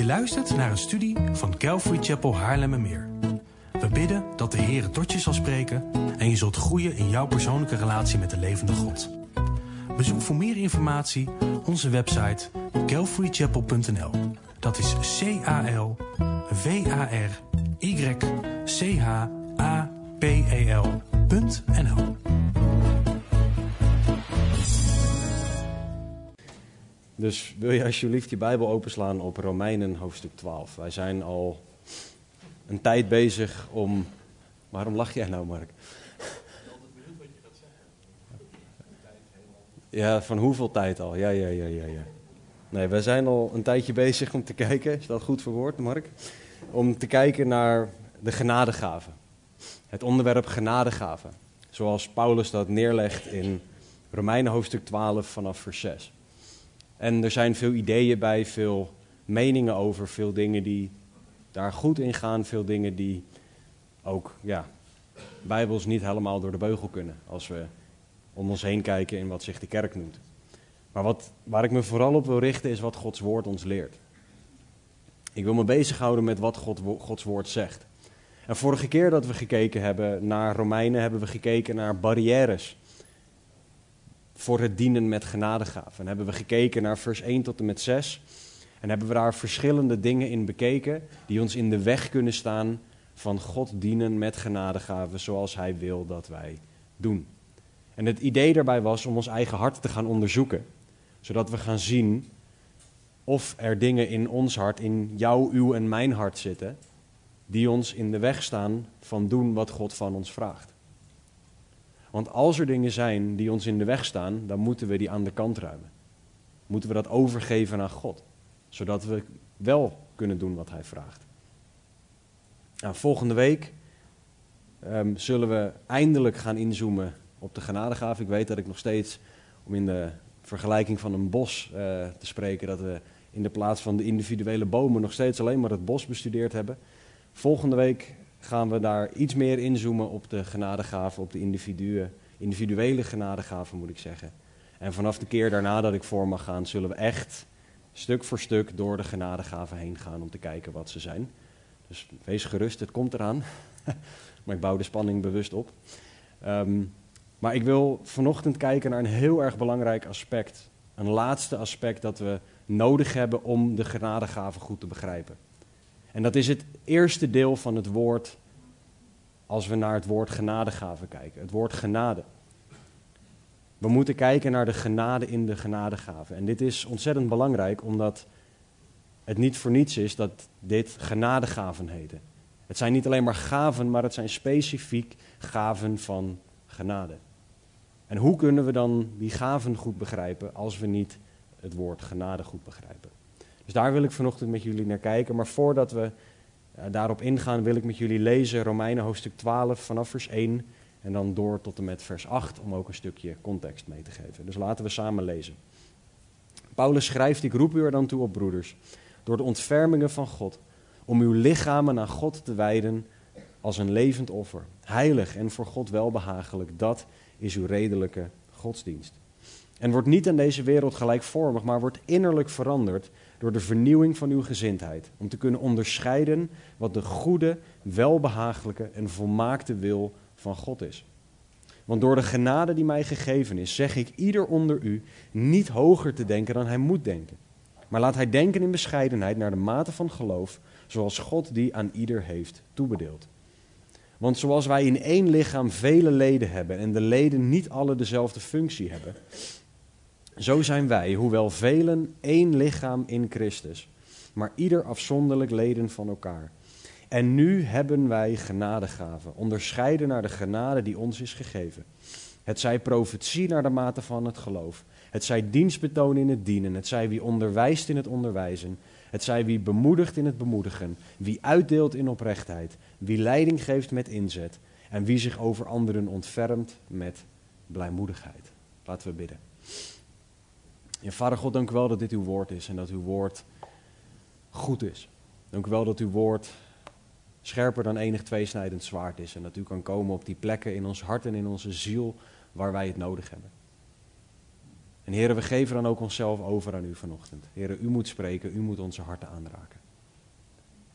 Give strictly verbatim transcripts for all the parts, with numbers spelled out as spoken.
luistert naar een studie van Calvary Chapel Haarlemmermeer. We bidden dat de Heer tot je zal spreken en je zult groeien in jouw persoonlijke relatie met de levende God. Bezoek voor meer informatie onze website calvary chapel punt n l. Dat is C A L V A R Y C H A P E L punt n l. Dus wil je alsjeblieft je Bijbel openslaan op Romeinen hoofdstuk twaalf. Wij zijn al een tijd bezig om... Waarom lach jij nou, Mark? Ja, van hoeveel tijd al? Ja, ja, ja, ja, ja. Nee, wij zijn al een tijdje bezig om te kijken, is dat goed verwoord, Mark? Om te kijken naar de genadegaven. Het onderwerp genadegaven. Zoals Paulus dat neerlegt in Romeinen hoofdstuk twaalf vanaf vers zes. En er zijn veel ideeën bij, veel meningen over, veel dingen die daar goed in gaan, veel dingen die ook, ja, bijbels niet helemaal door de beugel kunnen als we om ons heen kijken in wat zich de kerk noemt. Maar wat, waar ik me vooral op wil richten is wat Gods woord ons leert. Ik wil me bezighouden met wat God, Gods woord zegt. En vorige keer dat we gekeken hebben naar Romeinen, hebben we gekeken naar barrières voor het dienen met genadegaven. En hebben we gekeken naar vers één tot en met zes. En hebben we daar verschillende dingen in bekeken die ons in de weg kunnen staan van God dienen met genadegaven zoals Hij wil dat wij doen. En het idee daarbij was om ons eigen hart te gaan onderzoeken. Zodat we gaan zien of er dingen in ons hart, in jouw, uw en mijn hart zitten, die ons in de weg staan van doen wat God van ons vraagt. Want als er dingen zijn die ons in de weg staan, dan moeten we die aan de kant ruimen. Moeten we dat overgeven aan God, zodat we wel kunnen doen wat Hij vraagt. Nou, volgende week um, zullen we eindelijk gaan inzoomen op de genadegaven. Ik weet dat ik nog steeds, om in de vergelijking van een bos uh, te spreken, dat we in de plaats van de individuele bomen nog steeds alleen maar het bos bestudeerd hebben. Volgende week gaan we daar iets meer inzoomen op de genadegaven, op de individuen, individuele genadegaven moet ik zeggen. En vanaf de keer daarna dat ik voor mag gaan, zullen we echt stuk voor stuk door de genadegaven heen gaan om te kijken wat ze zijn. Dus wees gerust, het komt eraan. Maar ik bouw de spanning bewust op. Um, maar ik wil vanochtend kijken naar een heel erg belangrijk aspect. Een laatste aspect dat we nodig hebben om de genadegaven goed te begrijpen. En dat is het eerste deel van het woord als we naar het woord genadegaven kijken. Het woord genade. We moeten kijken naar de genade in de genadegaven. En dit is ontzettend belangrijk omdat het niet voor niets is dat dit genadegaven heten. Het zijn niet alleen maar gaven, maar het zijn specifiek gaven van genade. En hoe kunnen we dan die gaven goed begrijpen als we niet het woord genade goed begrijpen? Dus daar wil ik vanochtend met jullie naar kijken. Maar voordat we uh, daarop ingaan, wil ik met jullie lezen Romeinen hoofdstuk twaalf vanaf vers één en dan door tot en met vers acht om ook een stukje context mee te geven. Dus laten we samen lezen. Paulus schrijft: ik roep u er dan toe op, broeders, door de ontfermingen van God, om uw lichamen aan God te wijden als een levend offer, heilig en voor God welbehagelijk. Dat is uw redelijke godsdienst. En wordt niet aan deze wereld gelijkvormig, maar wordt innerlijk veranderd door de vernieuwing van uw gezindheid, om te kunnen onderscheiden wat de goede, welbehagelijke en volmaakte wil van God is. Want door de genade die mij gegeven is, zeg ik ieder onder u niet hoger te denken dan hij moet denken. Maar laat hij denken in bescheidenheid naar de mate van geloof, zoals God die aan ieder heeft toebedeeld. Want zoals wij in één lichaam vele leden hebben en de leden niet alle dezelfde functie hebben, zo zijn wij, hoewel velen, één lichaam in Christus, maar ieder afzonderlijk leden van elkaar. En nu hebben wij genadegaven, onderscheiden naar de genade die ons is gegeven. Het zij profetie naar de mate van het geloof. Het zij dienstbetoon in het dienen. Het zij wie onderwijst in het onderwijzen. Het zij wie bemoedigt in het bemoedigen. Wie uitdeelt in oprechtheid. Wie leiding geeft met inzet. En wie zich over anderen ontfermt met blijmoedigheid. Laten we bidden. Ja, Vader God, dank u wel dat dit uw woord is en dat uw woord goed is. Dank u wel dat uw woord scherper dan enig tweesnijdend zwaard is en dat u kan komen op die plekken in ons hart en in onze ziel waar wij het nodig hebben. En Heere, we geven dan ook onszelf over aan u vanochtend. Heere, u moet spreken, u moet onze harten aanraken.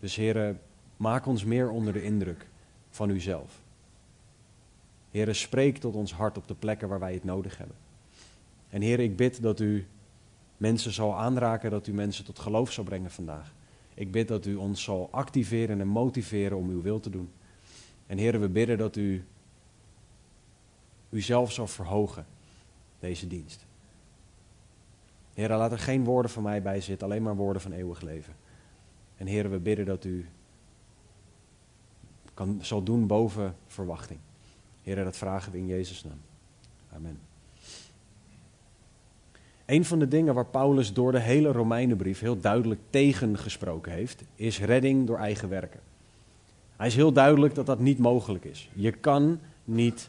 Dus Heere, maak ons meer onder de indruk van uzelf. Heere, spreek tot ons hart op de plekken waar wij het nodig hebben. En Heere, ik bid dat u mensen zal aanraken, dat u mensen tot geloof zal brengen vandaag. Ik bid dat u ons zal activeren en motiveren om uw wil te doen. En Heere, we bidden dat u uzelf zal verhogen, deze dienst. Heere, laat er geen woorden van mij bij zitten, alleen maar woorden van eeuwig leven. En Heere, we bidden dat u kan, zal doen boven verwachting. Heere, dat vragen we in Jezus' naam. Amen. Een van de dingen waar Paulus door de hele Romeinenbrief heel duidelijk tegen gesproken heeft, is redding door eigen werken. Hij is heel duidelijk dat dat niet mogelijk is. Je kan niet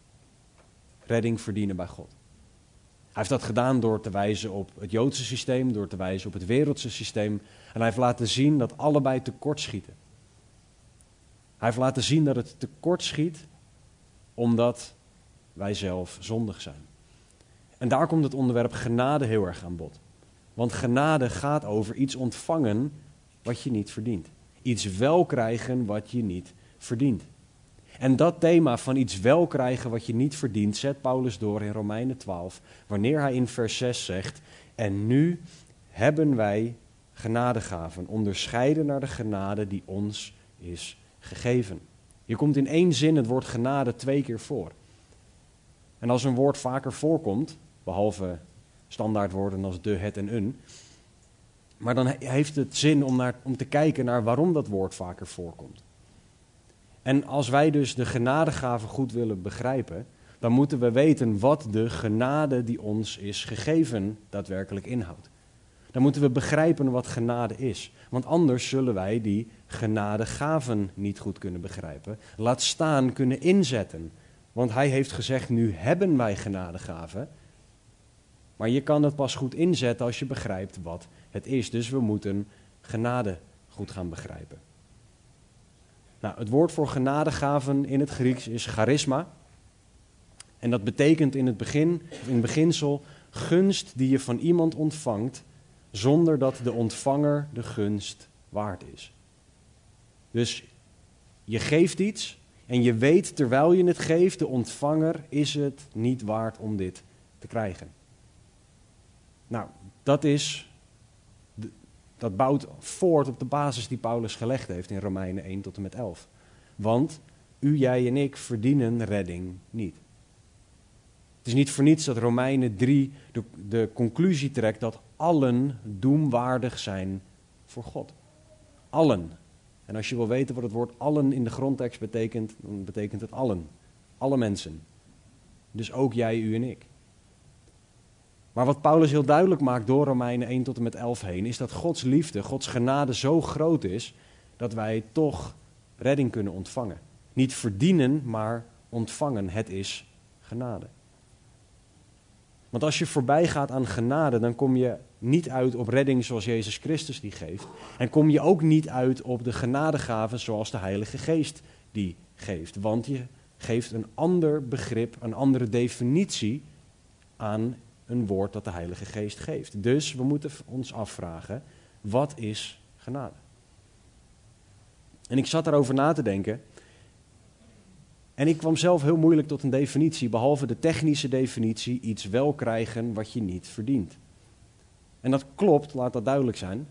redding verdienen bij God. Hij heeft dat gedaan door te wijzen op het Joodse systeem, door te wijzen op het wereldse systeem. En hij heeft laten zien dat allebei tekortschieten. Hij heeft laten zien dat het tekortschiet omdat wij zelf zondig zijn. En daar komt het onderwerp genade heel erg aan bod. Want genade gaat over iets ontvangen wat je niet verdient. Iets wel krijgen wat je niet verdient. En dat thema van iets wel krijgen wat je niet verdient, zet Paulus door in Romeinen twaalf, wanneer hij in vers zes zegt, en nu hebben wij genadegaven, onderscheiden naar de genade die ons is gegeven. Hier komt in één zin het woord genade twee keer voor. En als een woord vaker voorkomt, behalve standaardwoorden als de, het en een, maar dan heeft het zin om, naar, om te kijken naar waarom dat woord vaker voorkomt. En als wij dus de genadegaven goed willen begrijpen, dan moeten we weten wat de genade die ons is gegeven daadwerkelijk inhoudt. Dan moeten we begrijpen wat genade is. Want anders zullen wij die genadegaven niet goed kunnen begrijpen. Laat staan kunnen inzetten. Want hij heeft gezegd, nu hebben wij genadegaven. Maar je kan het pas goed inzetten als je begrijpt wat het is. Dus we moeten genade goed gaan begrijpen. Nou, het woord voor genadegaven in het Grieks is charisma. En dat betekent in het begin, in het beginsel, gunst die je van iemand ontvangt, zonder dat de ontvanger de gunst waard is. Dus je geeft iets en je weet terwijl je het geeft, de ontvanger is het niet waard om dit te krijgen. Nou, dat is... Dat bouwt voort op de basis die Paulus gelegd heeft in Romeinen één tot en met elf. Want u, jij en ik verdienen redding niet. Het is niet voor niets dat Romeinen drie de, de conclusie trekt dat allen doemwaardig zijn voor God. Allen. En als je wil weten wat het woord allen in de grondtekst betekent, dan betekent het allen. Alle mensen. Dus ook jij, u en ik. Maar wat Paulus heel duidelijk maakt door Romeinen één tot en met elf heen, is dat Gods liefde, Gods genade zo groot is, dat wij toch redding kunnen ontvangen. Niet verdienen, maar ontvangen. Het is genade. Want als je voorbij gaat aan genade, dan kom je niet uit op redding zoals Jezus Christus die geeft. En kom je ook niet uit op de genadegaven zoals de Heilige Geest die geeft. Want je geeft een ander begrip, een andere definitie aan een woord dat de Heilige Geest geeft. Dus we moeten ons afvragen, wat is genade? En ik zat daarover na te denken. En ik kwam zelf heel moeilijk tot een definitie, behalve de technische definitie, iets wel krijgen wat je niet verdient. En dat klopt, laat dat duidelijk zijn.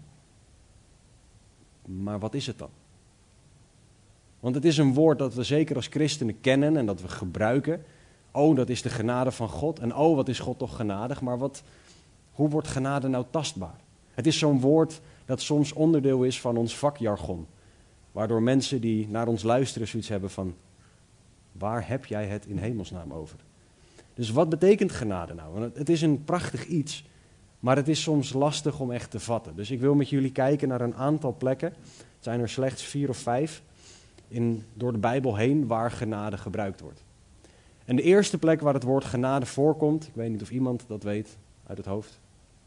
Maar wat is het dan? Want het is een woord dat we zeker als christenen kennen en dat we gebruiken. Oh, dat is de genade van God. En oh, wat is God toch genadig. Maar wat, hoe wordt genade nou tastbaar? Het is zo'n woord dat soms onderdeel is van ons vakjargon. Waardoor mensen die naar ons luisteren zoiets hebben van, waar heb jij het in hemelsnaam over? Dus wat betekent genade nou? Want het is een prachtig iets, maar het is soms lastig om echt te vatten. Dus ik wil met jullie kijken naar een aantal plekken. Het zijn er slechts vier of vijf in, door de Bijbel heen waar genade gebruikt wordt. En de eerste plek waar het woord genade voorkomt, ik weet niet of iemand dat weet uit het hoofd.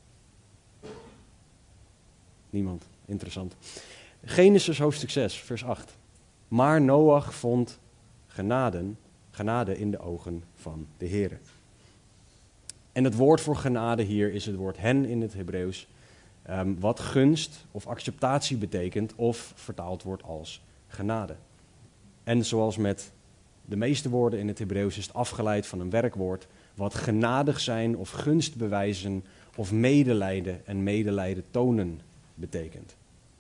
Niemand, interessant. Genesis hoofdstuk zes, vers acht. Maar Noach vond genade, genade in de ogen van de Heere. En het woord voor genade hier is het woord hen in het Hebreeuws. Um, wat gunst of acceptatie betekent of vertaald wordt als genade. En zoals met de meeste woorden in het Hebreeuws is het afgeleid van een werkwoord wat genadig zijn of gunst bewijzen of medelijden en medelijden tonen betekent.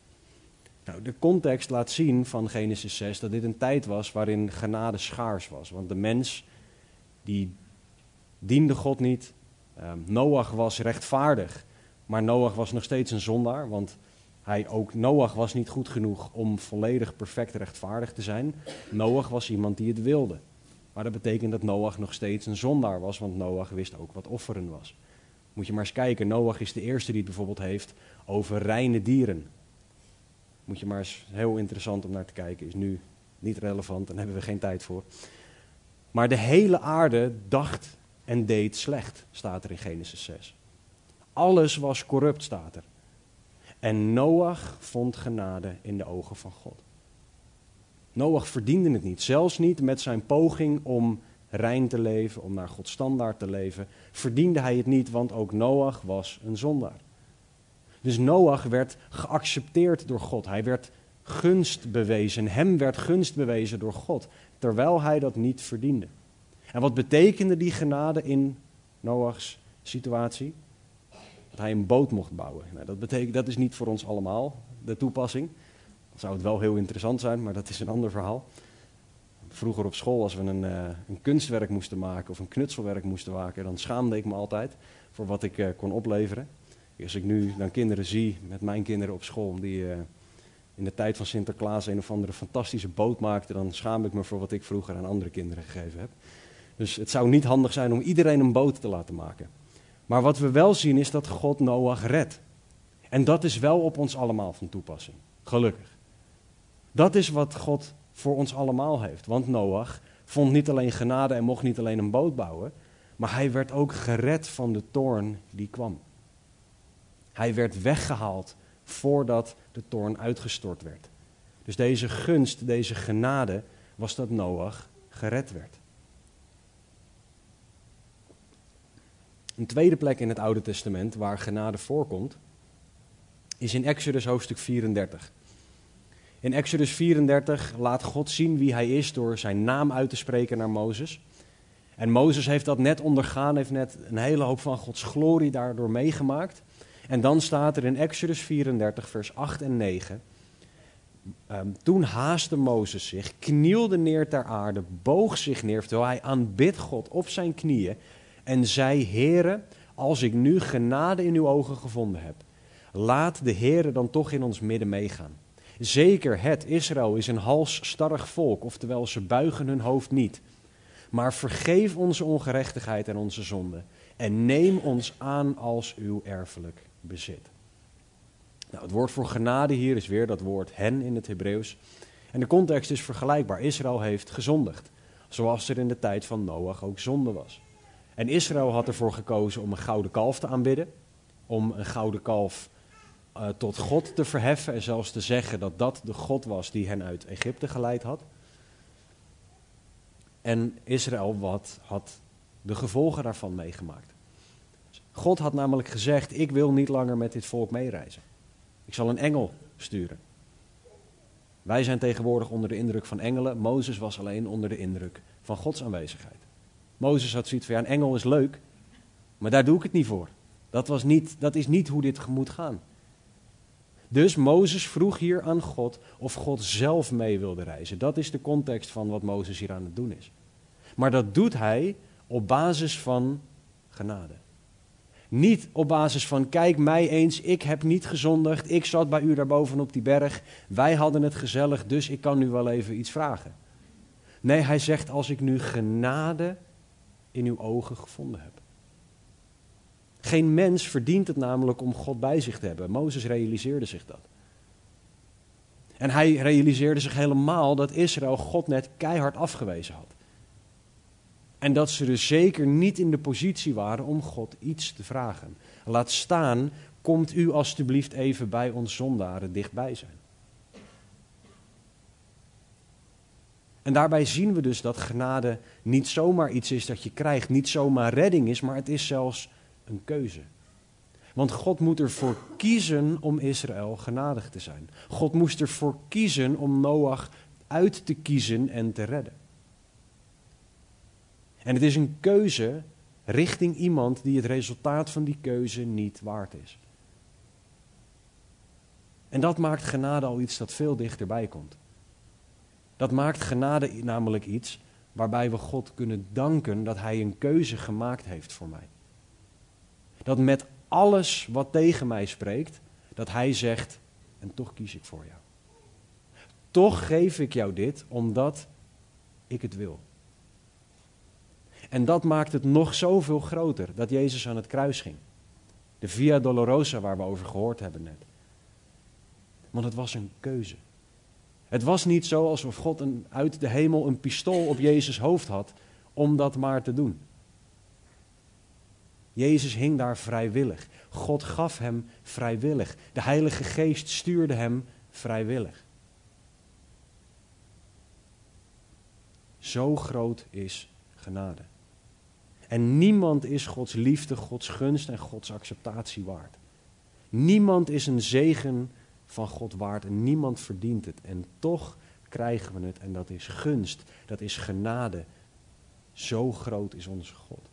Nou, de context laat zien van Genesis zes dat dit een tijd was waarin genade schaars was. Want de mens die diende God niet. Um, Noach was rechtvaardig, maar Noach was nog steeds een zondaar. Want hij, ook Noach was niet goed genoeg om volledig perfect rechtvaardig te zijn. Noach was iemand die het wilde. Maar dat betekent dat Noach nog steeds een zondaar was, want Noach wist ook wat offeren was. Moet je maar eens kijken, Noach is de eerste die het bijvoorbeeld heeft over reine dieren. Moet je maar eens, heel interessant om naar te kijken, is nu niet relevant, daar hebben we geen tijd voor. Maar de hele aarde dacht en deed slecht, staat er in Genesis zes. Alles was corrupt, staat er. En Noach vond genade in de ogen van God. Noach verdiende het niet, zelfs niet met zijn poging om rein te leven, om naar Gods standaard te leven, verdiende hij het niet, want ook Noach was een zondaar. Dus Noach werd geaccepteerd door God, hij werd gunst bewezen, hem werd gunst bewezen door God, terwijl hij dat niet verdiende. En wat betekende die genade in Noachs situatie? Dat hij een boot mocht bouwen. Nou, dat betekent, dat is niet voor ons allemaal de toepassing. Dan zou het wel heel interessant zijn, maar dat is een ander verhaal. Vroeger op school, als we een, uh, een kunstwerk moesten maken of een knutselwerk moesten maken, dan schaamde ik me altijd voor wat ik uh, kon opleveren. Als ik nu dan kinderen zie, met mijn kinderen op school, die uh, in de tijd van Sinterklaas een of andere fantastische boot maakten, dan schaam ik me voor wat ik vroeger aan andere kinderen gegeven heb. Dus het zou niet handig zijn om iedereen een boot te laten maken. Maar wat we wel zien is dat God Noach redt. En dat is wel op ons allemaal van toepassing. Gelukkig. Dat is wat God voor ons allemaal heeft. Want Noach vond niet alleen genade en mocht niet alleen een boot bouwen, maar hij werd ook gered van de toorn die kwam. Hij werd weggehaald voordat de toorn uitgestort werd. Dus deze gunst, deze genade, was dat Noach gered werd. Een tweede plek in het Oude Testament waar genade voorkomt, is in Exodus hoofdstuk vierendertig. In Exodus vierendertig laat God zien wie hij is door zijn naam uit te spreken naar Mozes. En Mozes heeft dat net ondergaan, heeft net een hele hoop van Gods glorie daardoor meegemaakt. En dan staat er in Exodus vierendertig, vers acht en negen. Um, toen haastte Mozes zich, knielde neer ter aarde, boog zich neer, terwijl hij aanbidt God op zijn knieën. En zei, Heere, als ik nu genade in uw ogen gevonden heb, laat de Heere dan toch in ons midden meegaan. Zeker het, Israël, is een halsstarrig volk, oftewel ze buigen hun hoofd niet. Maar vergeef onze ongerechtigheid en onze zonde en neem ons aan als uw erfelijk bezit. Nou, het woord voor genade hier is weer dat woord hen in het Hebreeuws. En de context is vergelijkbaar. Israël heeft gezondigd, zoals er in de tijd van Noach ook zonde was. En Israël had ervoor gekozen om een gouden kalf te aanbidden, om een gouden kalf uh, tot God te verheffen en zelfs te zeggen dat dat de God was die hen uit Egypte geleid had. En Israël wat, had de gevolgen daarvan meegemaakt. God had namelijk gezegd, ik wil niet langer met dit volk meereizen. Ik zal een engel sturen. Wij zijn tegenwoordig onder de indruk van engelen. Mozes was alleen onder de indruk van Gods aanwezigheid. Mozes had zoiets van, ja, een engel is leuk, maar daar doe ik het niet voor. Dat, was niet, dat is niet hoe dit moet gaan. Dus Mozes vroeg hier aan God of God zelf mee wilde reizen. Dat is de context van wat Mozes hier aan het doen is. Maar dat doet hij op basis van genade. Niet op basis van, kijk mij eens, ik heb niet gezondigd, ik zat bij u daarboven op die berg, wij hadden het gezellig, dus ik kan nu wel even iets vragen. Nee, hij zegt, als ik nu genade in uw ogen gevonden heb. Geen mens verdient het namelijk om God bij zich te hebben. Mozes realiseerde zich dat. En hij realiseerde zich helemaal dat Israël God net keihard afgewezen had. En dat ze dus zeker niet in de positie waren om God iets te vragen. Laat staan, komt u alstublieft even bij ons zondaren dichtbij zijn. En daarbij zien we dus dat genade niet zomaar iets is dat je krijgt, niet zomaar redding is, maar het is zelfs een keuze. Want God moet ervoor kiezen om Israël genadig te zijn. God moest ervoor kiezen om Noach uit te kiezen en te redden. En het is een keuze richting iemand die het resultaat van die keuze niet waard is. En dat maakt genade al iets dat veel dichterbij komt. Dat maakt genade namelijk iets waarbij we God kunnen danken dat Hij een keuze gemaakt heeft voor mij. Dat met alles wat tegen mij spreekt, dat Hij zegt, en toch kies ik voor jou. Toch geef ik jou dit, omdat ik het wil. En dat maakt het nog zoveel groter, dat Jezus aan het kruis ging. De Via Dolorosa waar we over gehoord hebben net. Want het was een keuze. Het was niet zo alsof God een, uit de hemel een pistool op Jezus' hoofd had om dat maar te doen. Jezus hing daar vrijwillig. God gaf hem vrijwillig. De Heilige Geest stuurde hem vrijwillig. Zo groot is genade. En niemand is Gods liefde, Gods gunst en Gods acceptatie waard. Niemand is een zegen van God waard en niemand verdient het. En toch krijgen we het en dat is gunst, dat is genade. Zo groot is onze God.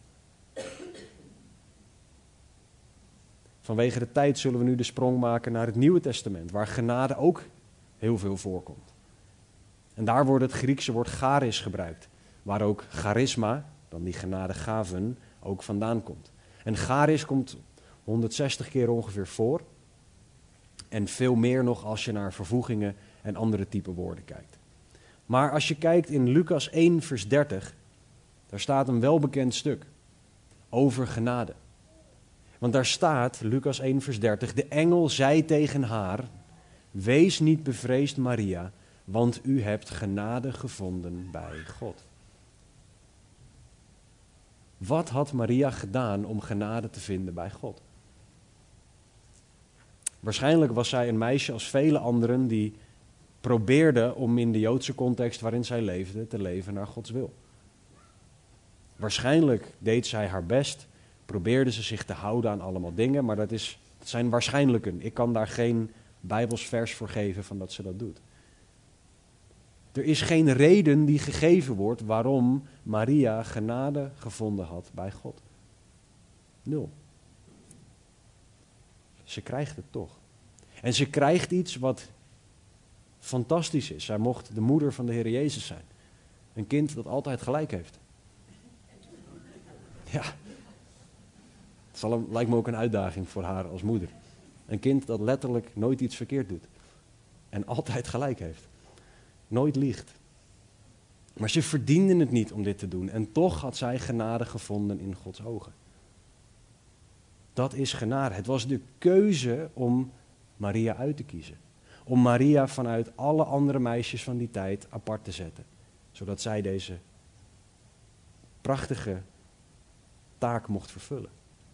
Vanwege de tijd zullen we nu de sprong maken naar het Nieuwe Testament, waar genade ook heel veel voorkomt. En daar wordt het Griekse woord charis gebruikt, waar ook charisma, dan die genadegaven, ook vandaan komt. En charis komt honderdzestig keer ongeveer voor. En veel meer nog als je naar vervoegingen en andere type woorden kijkt. Maar als je kijkt in Lucas één vers dertig, daar staat een welbekend stuk over genade. Want daar staat, Lucas één vers dertig, de engel zei tegen haar, wees niet bevreesd Maria, want u hebt genade gevonden bij God. Wat had Maria gedaan om genade te vinden bij God? Waarschijnlijk was zij een meisje als vele anderen die probeerde om in de Joodse context waarin zij leefde te leven naar Gods wil. Waarschijnlijk deed zij haar best, probeerde ze zich te houden aan allemaal dingen, maar dat, is, dat zijn waarschijnlijken. Ik kan daar geen Bijbels vers voor geven van dat ze dat doet. Er is geen reden die gegeven wordt waarom Maria genade gevonden had bij God. Nul. Ze krijgt het toch. En ze krijgt iets wat fantastisch is. Zij mocht de moeder van de Heer Jezus zijn. Een kind dat altijd gelijk heeft. Ja. Het zal, lijkt me ook een uitdaging voor haar als moeder. Een kind dat letterlijk nooit iets verkeerd doet. En altijd gelijk heeft. Nooit liegt. Maar ze verdienden het niet om dit te doen. En toch had zij genade gevonden in Gods ogen. Dat is genade. Het was de keuze om Maria uit te kiezen. Om Maria vanuit alle andere meisjes van die tijd apart te zetten. Zodat zij deze prachtige taak mocht vervullen.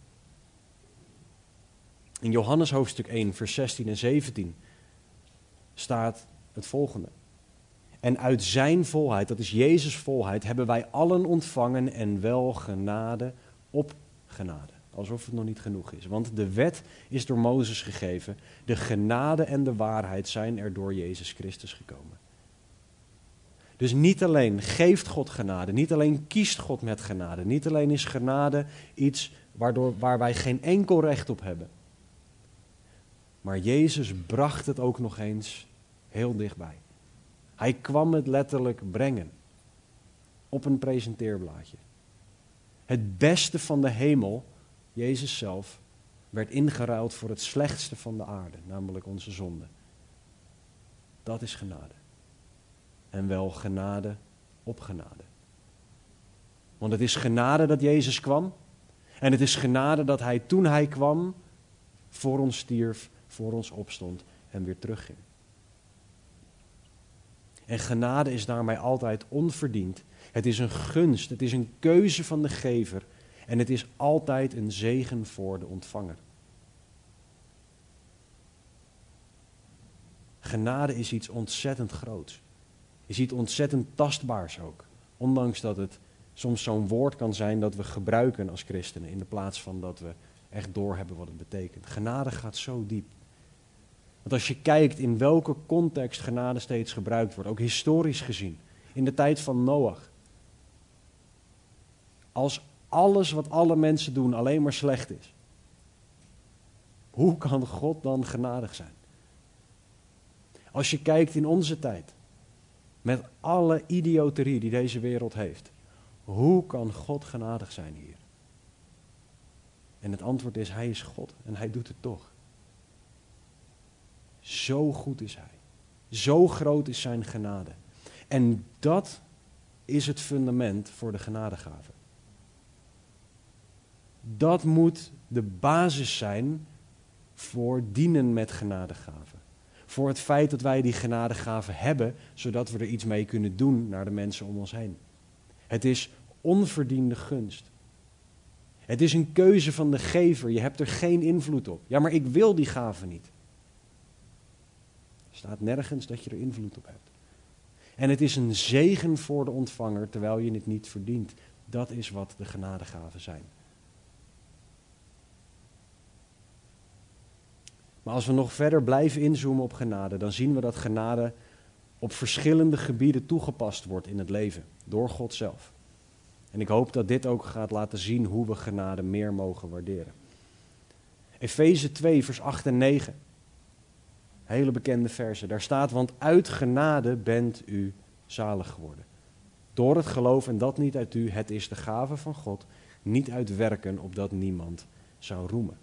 In Johannes hoofdstuk één, vers zestien en zeventien staat het volgende. En uit zijn volheid, dat is Jezus' volheid, hebben wij allen ontvangen en wel genade op genade. Alsof het nog niet genoeg is. Want de wet is door Mozes gegeven. De genade en de waarheid zijn er door Jezus Christus gekomen. Dus niet alleen geeft God genade, niet alleen kiest God met genade. Niet alleen is genade iets waardoor, waar wij geen enkel recht op hebben. Maar Jezus bracht het ook nog eens heel dichtbij. Hij kwam het letterlijk brengen. Op een presenteerblaadje. Het beste van de hemel, Jezus zelf, werd ingeruild voor het slechtste van de aarde, namelijk onze zonde. Dat is genade. En wel genade op genade. Want het is genade dat Jezus kwam. En het is genade dat hij toen hij kwam voor ons stierf, voor ons opstond en weer terugging. En genade is daarmee altijd onverdiend. Het is een gunst, het is een keuze van de gever. En het is altijd een zegen voor de ontvanger. Genade is iets ontzettend groots. Is iets ontzettend tastbaars ook. Ondanks dat het soms zo'n woord kan zijn dat we gebruiken als christenen in de plaats van dat we echt doorhebben wat het betekent. Genade gaat zo diep. Want als je kijkt in welke context genade steeds gebruikt wordt, ook historisch gezien, in de tijd van Noach. Als alles wat alle mensen doen alleen maar slecht is, hoe kan God dan genadig zijn? Als je kijkt in onze tijd, met alle idioterie die deze wereld heeft, hoe kan God genadig zijn hier? En het antwoord is, hij is God en hij doet het toch. Zo goed is hij. Zo groot is zijn genade. En dat is het fundament voor de genadegave. Dat moet de basis zijn voor dienen met genadegaven. Voor het feit dat wij die genadegaven hebben, zodat we er iets mee kunnen doen naar de mensen om ons heen. Het is onverdiende gunst. Het is een keuze van de gever. Je hebt er geen invloed op. Ja, maar ik wil die gave niet. Er staat nergens dat je er invloed op hebt. En het is een zegen voor de ontvanger, terwijl je het niet verdient. Dat is wat de genadegaven zijn. Maar als we nog verder blijven inzoomen op genade, dan zien we dat genade op verschillende gebieden toegepast wordt in het leven, door God zelf. En ik hoop dat dit ook gaat laten zien hoe we genade meer mogen waarderen. Efeze twee, vers acht en negen. Hele bekende versen. Daar staat, want uit genade bent u zalig geworden. Door het geloof en dat niet uit u, het is de gave van God, niet uit werken, opdat niemand zou roemen.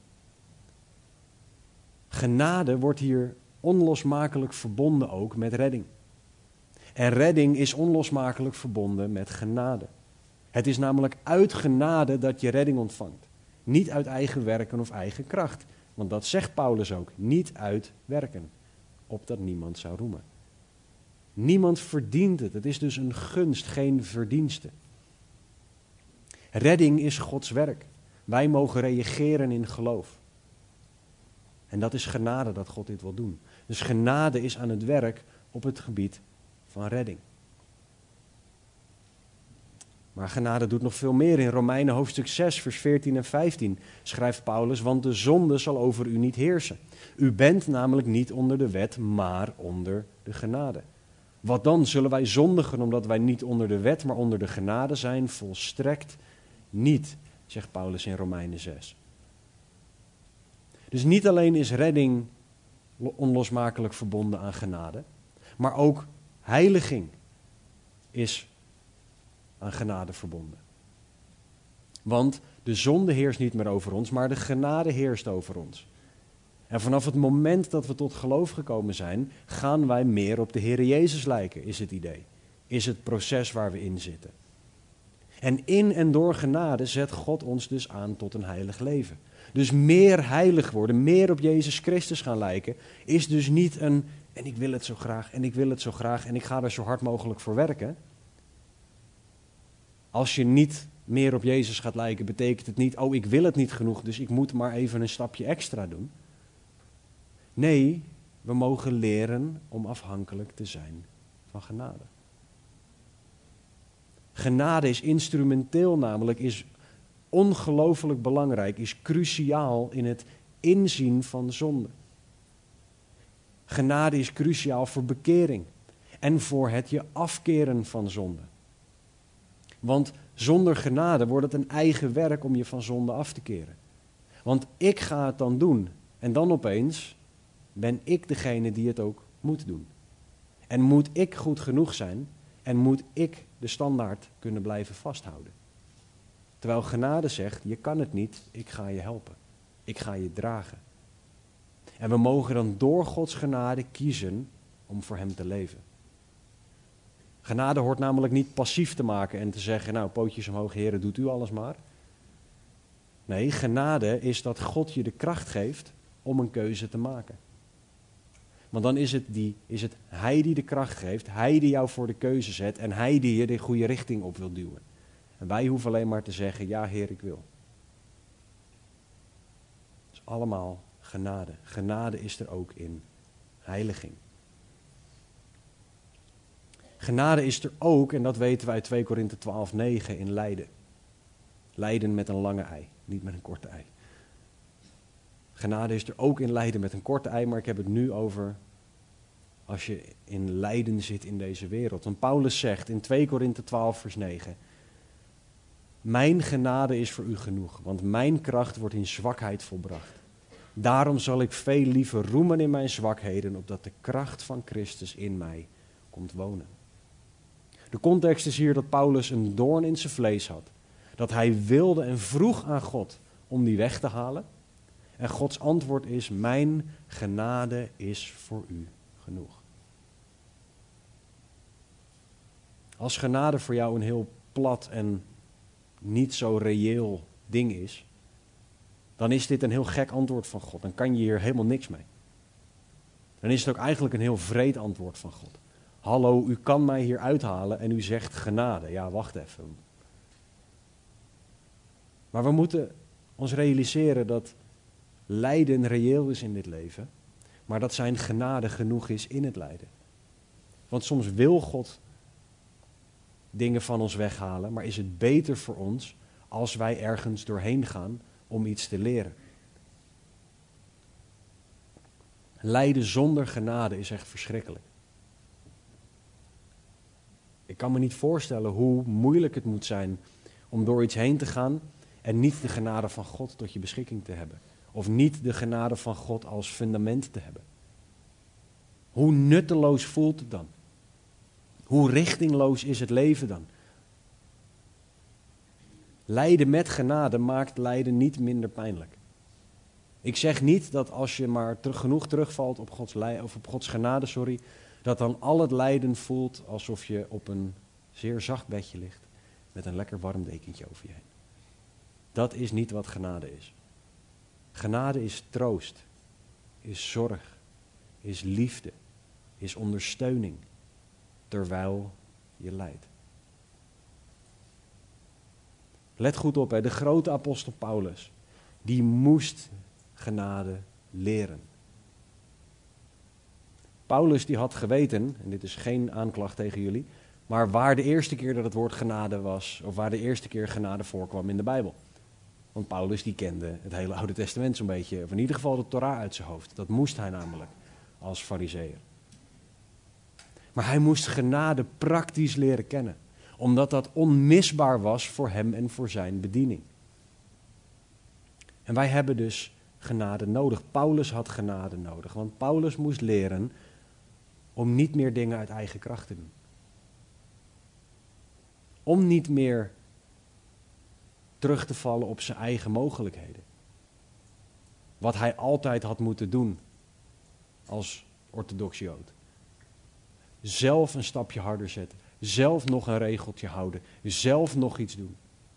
Genade wordt hier onlosmakelijk verbonden ook met redding. En redding is onlosmakelijk verbonden met genade. Het is namelijk uit genade dat je redding ontvangt. Niet uit eigen werken of eigen kracht. Want dat zegt Paulus ook. Niet uit werken. Opdat niemand zou roemen. Niemand verdient het. Het is dus een gunst, geen verdienste. Redding is Gods werk. Wij mogen reageren in geloof. En dat is genade dat God dit wil doen. Dus genade is aan het werk op het gebied van redding. Maar genade doet nog veel meer. In Romeinen hoofdstuk zes, vers veertien en vijftien schrijft Paulus, want de zonde zal over u niet heersen. U bent namelijk niet onder de wet, maar onder de genade. Wat dan? Zullen wij zondigen omdat wij niet onder de wet, maar onder de genade zijn? Volstrekt niet, zegt Paulus in Romeinen zes. Dus niet alleen is redding onlosmakelijk verbonden aan genade, maar ook heiliging is aan genade verbonden. Want de zonde heerst niet meer over ons, maar de genade heerst over ons. En vanaf het moment dat we tot geloof gekomen zijn, gaan wij meer op de Heer Jezus lijken, is het idee. Is het proces waar we in zitten. En in en door genade zet God ons dus aan tot een heilig leven. Dus meer heilig worden, meer op Jezus Christus gaan lijken, is dus niet een, en ik wil het zo graag, en ik wil het zo graag, en ik ga er zo hard mogelijk voor werken. Als je niet meer op Jezus gaat lijken, betekent het niet, oh ik wil het niet genoeg, dus ik moet maar even een stapje extra doen. Nee, we mogen leren om afhankelijk te zijn van genade. Genade is instrumenteel namelijk, is ongelooflijk belangrijk, is cruciaal in het inzien van zonde. Genade is cruciaal voor bekering en voor het je afkeren van zonde. Want zonder genade wordt het een eigen werk om je van zonde af te keren. Want ik ga het dan doen en dan opeens ben ik degene die het ook moet doen. En moet ik goed genoeg zijn en moet ik de standaard kunnen blijven vasthouden. Terwijl genade zegt, je kan het niet, ik ga je helpen. Ik ga je dragen. En we mogen dan door Gods genade kiezen om voor hem te leven. Genade hoort namelijk niet passief te maken en te zeggen, nou pootjes omhoog, heren, doet u alles maar. Nee, genade is dat God je de kracht geeft om een keuze te maken. Want dan is het, die, is het hij die de kracht geeft, hij die jou voor de keuze zet en hij die je de goede richting op wil duwen. En wij hoeven alleen maar te zeggen, ja Heer, ik wil. Het is allemaal genade. Genade is er ook in heiliging. Genade is er ook, en dat weten wij uit twee Korinthe twaalf negen, in lijden. Lijden met een lange ei, niet met een korte ei. Genade is er ook in lijden met een korte ei, maar ik heb het nu over als je in lijden zit in deze wereld. Want Paulus zegt in twee Korinthe twaalf vers negen, mijn genade is voor u genoeg, want mijn kracht wordt in zwakheid volbracht. Daarom zal ik veel liever roemen in mijn zwakheden, opdat de kracht van Christus in mij komt wonen. De context is hier dat Paulus een doorn in zijn vlees had. Dat hij wilde en vroeg aan God om die weg te halen. En Gods antwoord is, mijn genade is voor u genoeg. Als genade voor jou een heel plat en niet zo reëel ding is, dan is dit een heel gek antwoord van God. Dan kan je hier helemaal niks mee. Dan is het ook eigenlijk een heel wreed antwoord van God. Hallo, u kan mij hier uithalen en u zegt genade. Ja, wacht even. Maar we moeten ons realiseren dat lijden reëel is in dit leven, maar dat zijn genade genoeg is in het lijden. Want soms wil God dingen van ons weghalen, maar is het beter voor ons als wij ergens doorheen gaan om iets te leren. Lijden zonder genade is echt verschrikkelijk. Ik kan me niet voorstellen hoe moeilijk het moet zijn om door iets heen te gaan en niet de genade van God tot je beschikking te hebben. Of niet de genade van God als fundament te hebben. Hoe nutteloos voelt het dan? Hoe richtingloos is het leven dan? Lijden met genade maakt lijden niet minder pijnlijk. Ik zeg niet dat als je maar terug, genoeg terugvalt op Gods, lij, of op Gods genade, sorry, dat dan al het lijden voelt alsof je op een zeer zacht bedje ligt met een lekker warm dekentje over je heen. Dat is niet wat genade is. Genade is troost, is zorg, is liefde, is ondersteuning, terwijl je lijdt. Let goed op, hè, de grote apostel Paulus, die moest genade leren. Paulus die had geweten, en dit is geen aanklacht tegen jullie, maar waar de eerste keer dat het woord genade was, of waar de eerste keer genade voorkwam in de Bijbel. Want Paulus die kende het hele Oude Testament zo'n beetje, of in ieder geval de Torah uit zijn hoofd. Dat moest hij namelijk als farizeeër. Maar hij moest genade praktisch leren kennen, omdat dat onmisbaar was voor hem en voor zijn bediening. En wij hebben dus genade nodig. Paulus had genade nodig, want Paulus moest leren om niet meer dingen uit eigen kracht te doen. Om niet meer terug te vallen op zijn eigen mogelijkheden. Wat hij altijd had moeten doen als orthodox Jood. Zelf een stapje harder zetten. Zelf nog een regeltje houden. Zelf nog iets doen.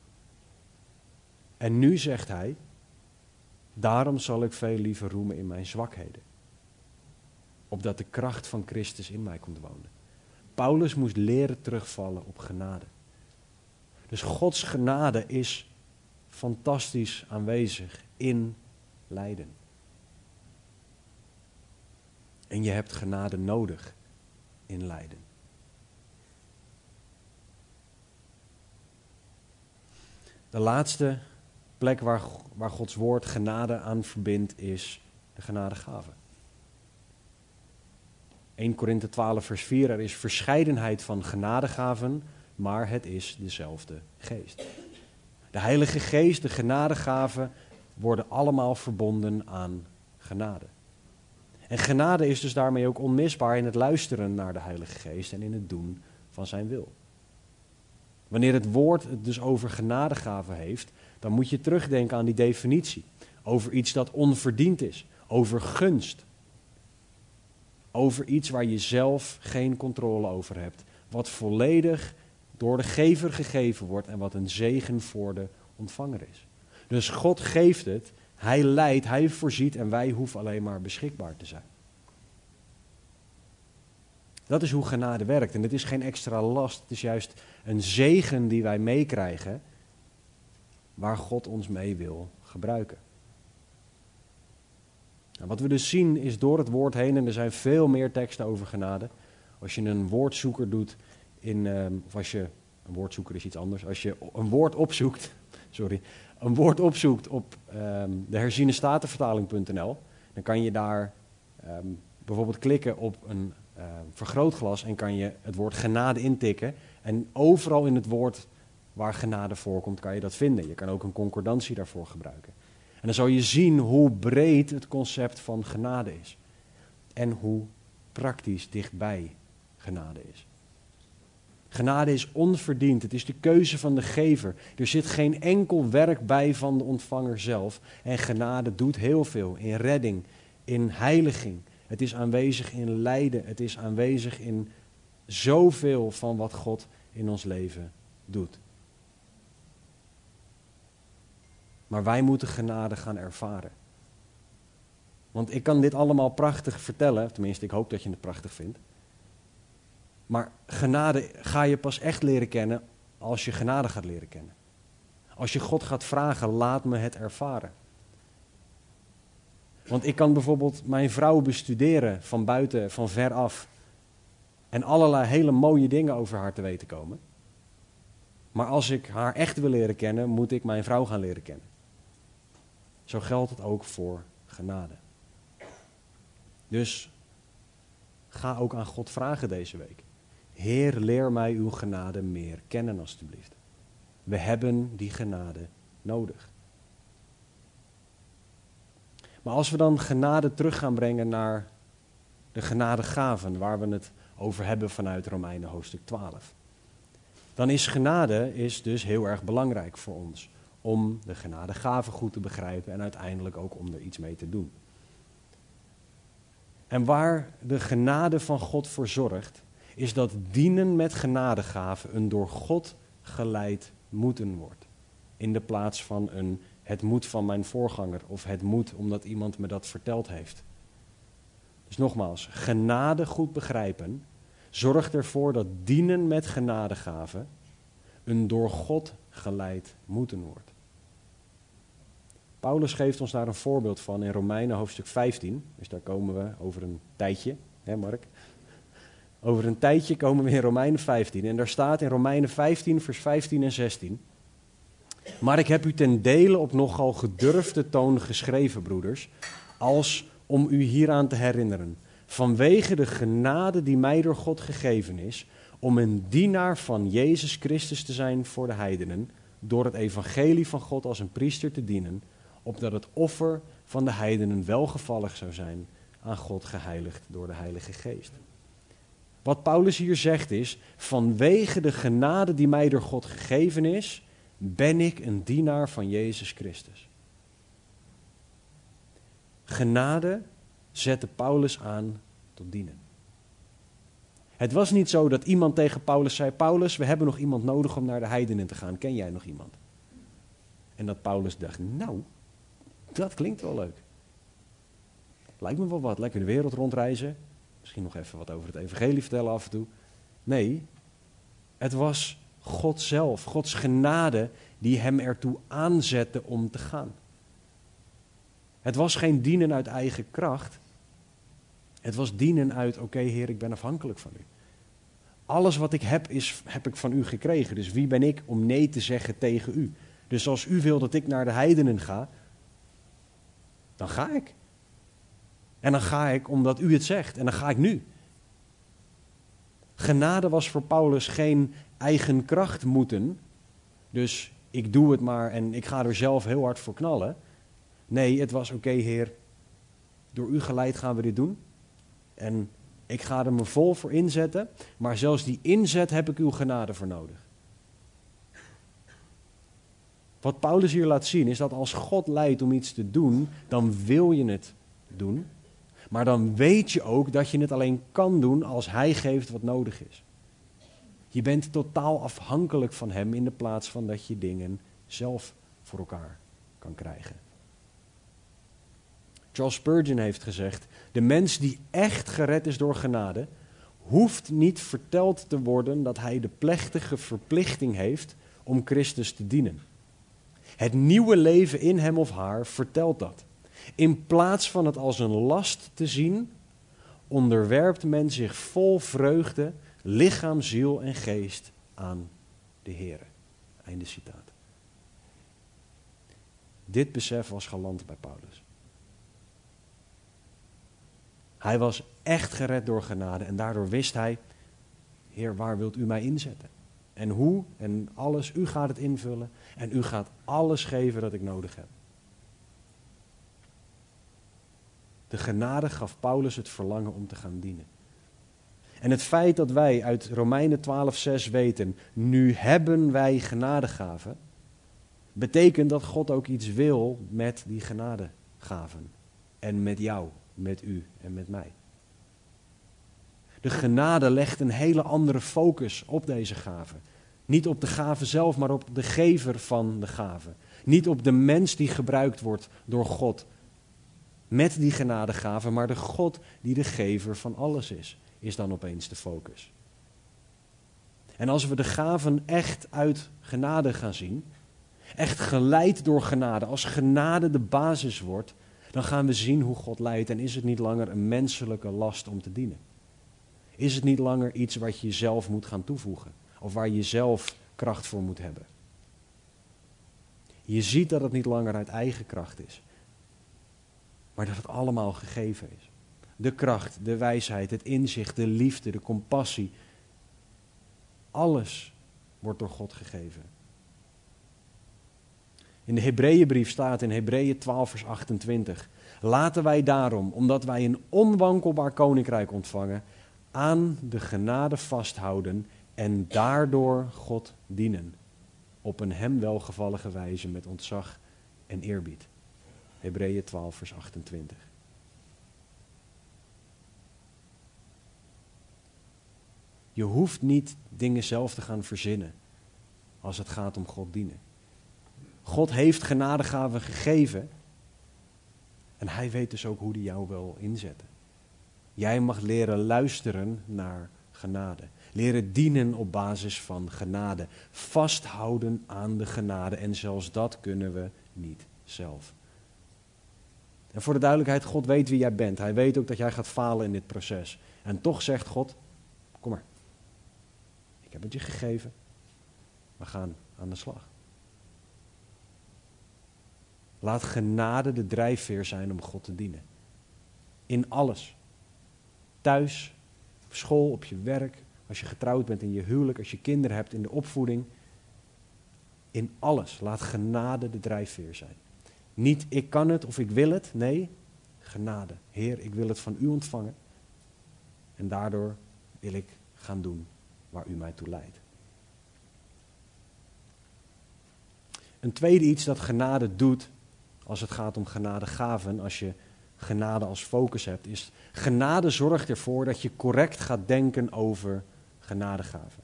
En nu zegt hij, daarom zal ik veel liever roemen in mijn zwakheden. Opdat de kracht van Christus in mij komt wonen. Paulus moest leren terugvallen op genade. Dus Gods genade is fantastisch aanwezig in lijden. En je hebt genade nodig in lijden. De laatste plek waar, waar Gods woord genade aan verbindt is de genadegave. eerste Korinthe twaalf vers vier, er is verscheidenheid van genadegaven, maar het is dezelfde geest. De Heilige Geest, de genadegaven, worden allemaal verbonden aan genade. En genade is dus daarmee ook onmisbaar in het luisteren naar de Heilige Geest en in het doen van zijn wil. Wanneer het woord het dus over genadegaven heeft, dan moet je terugdenken aan die definitie. Over iets dat onverdiend is, over gunst. Over iets waar je zelf geen controle over hebt. Wat volledig door de gever gegeven wordt en wat een zegen voor de ontvanger is. Dus God geeft het, hij leidt, hij voorziet en wij hoeven alleen maar beschikbaar te zijn. Dat is hoe genade werkt en het is geen extra last, het is juist een zegen die wij meekrijgen waar God ons mee wil gebruiken. En wat we dus zien is door het woord heen, en er zijn veel meer teksten over genade. Als je een woordzoeker doet, in, uh, of als je, een woordzoeker is iets anders, als je een woord opzoekt, sorry, een woord opzoekt op um, de herziene statenvertaling punt n l, dan kan je daar um, bijvoorbeeld klikken op een uh, vergrootglas en kan je het woord genade intikken. En overal in het woord waar genade voorkomt, kan je dat vinden. Je kan ook een concordantie daarvoor gebruiken. En dan zal je zien hoe breed het concept van genade is. En hoe praktisch dichtbij genade is. Genade is onverdiend. Het is de keuze van de gever. Er zit geen enkel werk bij van de ontvanger zelf. En genade doet heel veel in redding, in heiliging. Het is aanwezig in lijden. Het is aanwezig in zoveel van wat God in ons leven doet. Maar wij moeten genade gaan ervaren. Want ik kan dit allemaal prachtig vertellen. Tenminste, ik hoop dat je het prachtig vindt. Maar genade ga je pas echt leren kennen als je genade gaat leren kennen. Als je God gaat vragen, laat me het ervaren. Want ik kan bijvoorbeeld mijn vrouw bestuderen van buiten, van ver af. En allerlei hele mooie dingen over haar te weten komen. Maar als ik haar echt wil leren kennen, moet ik mijn vrouw gaan leren kennen. Zo geldt het ook voor genade. Dus ga ook aan God vragen deze week. Heer, leer mij uw genade meer kennen alstublieft. We hebben die genade nodig. Maar als we dan genade terug gaan brengen naar de genadegaven, waar we het over hebben vanuit Romeinen hoofdstuk twaalf. Dan is genade is dus heel erg belangrijk voor ons. Om de genadegaven goed te begrijpen en uiteindelijk ook om er iets mee te doen. En waar de genade van God voor zorgt, is dat dienen met genadegaven een door God geleid moeten wordt. In de plaats van een het moet van mijn voorganger of het moet omdat iemand me dat verteld heeft. Dus nogmaals, genade goed begrijpen zorgt ervoor dat dienen met genadegaven een door God geleid moeten wordt. Paulus geeft ons daar een voorbeeld van in Romeinen hoofdstuk vijftien. Dus daar komen we over een tijdje, hè Mark? Over een tijdje komen we in Romeinen vijftien. En daar staat in Romeinen vijftien, vers vijftien en zestien. Maar ik heb u ten dele op nogal gedurfde toon geschreven, broeders, als om u hieraan te herinneren. Vanwege de genade die mij door God gegeven is, om een dienaar van Jezus Christus te zijn voor de heidenen, door het evangelie van God als een priester te dienen, opdat het offer van de heidenen welgevallig zou zijn, aan God geheiligd door de Heilige Geest. Wat Paulus hier zegt is, vanwege de genade die mij door God gegeven is, ben ik een dienaar van Jezus Christus. Genade zette Paulus aan tot dienen. Het was niet zo dat iemand tegen Paulus zei, Paulus, we hebben nog iemand nodig om naar de heidenen te gaan. Ken jij nog iemand? En dat Paulus dacht, nou, dat klinkt wel leuk. Lijkt me wel wat, lekker de wereld rondreizen. Misschien nog even wat over het evangelie vertellen af en toe. Nee, het was God zelf, Gods genade die hem ertoe aanzette om te gaan. Het was geen dienen uit eigen kracht. Het was dienen uit, oké okay, Heer, ik ben afhankelijk van u. Alles wat ik heb, is, heb ik van u gekregen. Dus wie ben ik om nee te zeggen tegen u? Dus als u wil dat ik naar de heidenen ga, dan ga ik. En dan ga ik omdat u het zegt. En dan ga ik nu. Genade was voor Paulus geen eigen kracht moeten. Dus ik doe het maar en ik ga er zelf heel hard voor knallen. Nee, het was oké okay, Heer, door u geleid gaan we dit doen. En ik ga er me vol voor inzetten. Maar zelfs die inzet heb ik uw genade voor nodig. Wat Paulus hier laat zien is dat als God leidt om iets te doen, dan wil je het doen. Maar dan weet je ook dat je het alleen kan doen als hij geeft wat nodig is. Je bent totaal afhankelijk van hem in de plaats van dat je dingen zelf voor elkaar kan krijgen. Charles Spurgeon heeft gezegd, de mens die echt gered is door genade, hoeft niet verteld te worden dat hij de plechtige verplichting heeft om Christus te dienen. Het nieuwe leven in hem of haar vertelt dat. In plaats van het als een last te zien, onderwerpt men zich vol vreugde, lichaam, ziel en geest aan de Heere. Einde citaat. Dit besef was geland bij Paulus. Hij was echt gered door genade en daardoor wist hij, Heer, waar wilt u mij inzetten? En hoe en alles, u gaat het invullen en u gaat alles geven dat ik nodig heb. De genade gaf Paulus het verlangen om te gaan dienen. En het feit dat wij uit Romeinen twaalf zes weten, nu hebben wij genadegaven, betekent dat God ook iets wil met die genadegaven. En met jou, met u en met mij. De genade legt een hele andere focus op deze gaven. Niet op de gave zelf, maar op de gever van de gave. Niet op de mens die gebruikt wordt door God met die genadegaven, maar de God die de gever van alles is, is dan opeens de focus. En als we de gaven echt uit genade gaan zien, echt geleid door genade, als genade de basis wordt, dan gaan we zien hoe God leidt en is het niet langer een menselijke last om te dienen. Is het niet langer iets wat je zelf moet gaan toevoegen of waar je zelf kracht voor moet hebben. Je ziet dat het niet langer uit eigen kracht is, maar dat het allemaal gegeven is. De kracht, de wijsheid, het inzicht, de liefde, de compassie. Alles wordt door God gegeven. In de Hebreeënbrief staat in Hebreeën twaalf vers achtentwintig. Laten wij daarom, omdat wij een onwankelbaar koninkrijk ontvangen, aan de genade vasthouden en daardoor God dienen. Op een hem welgevallige wijze met ontzag en eerbied. Hebreeën twaalf vers achtentwintig. Je hoeft niet dingen zelf te gaan verzinnen als het gaat om God dienen. God heeft genadegaven gegeven en hij weet dus ook hoe hij jou wil inzetten. Jij mag leren luisteren naar genade. Leren dienen op basis van genade. Vasthouden aan de genade en zelfs dat kunnen we niet zelf. En voor de duidelijkheid, God weet wie jij bent. Hij weet ook dat jij gaat falen in dit proces. En toch zegt God, kom maar. Ik heb het je gegeven. We gaan aan de slag. Laat genade de drijfveer zijn om God te dienen. In alles. Thuis, op school, op je werk, als je getrouwd bent in je huwelijk, als je kinderen hebt in de opvoeding. In alles. Laat genade de drijfveer zijn. Niet ik kan het of ik wil het. Nee, genade. Heer, ik wil het van u ontvangen. En daardoor wil ik gaan doen waar u mij toe leidt. Een tweede iets dat genade doet, als het gaat om genadegaven, als je genade als focus hebt, is genade zorgt ervoor dat je correct gaat denken over genadegaven.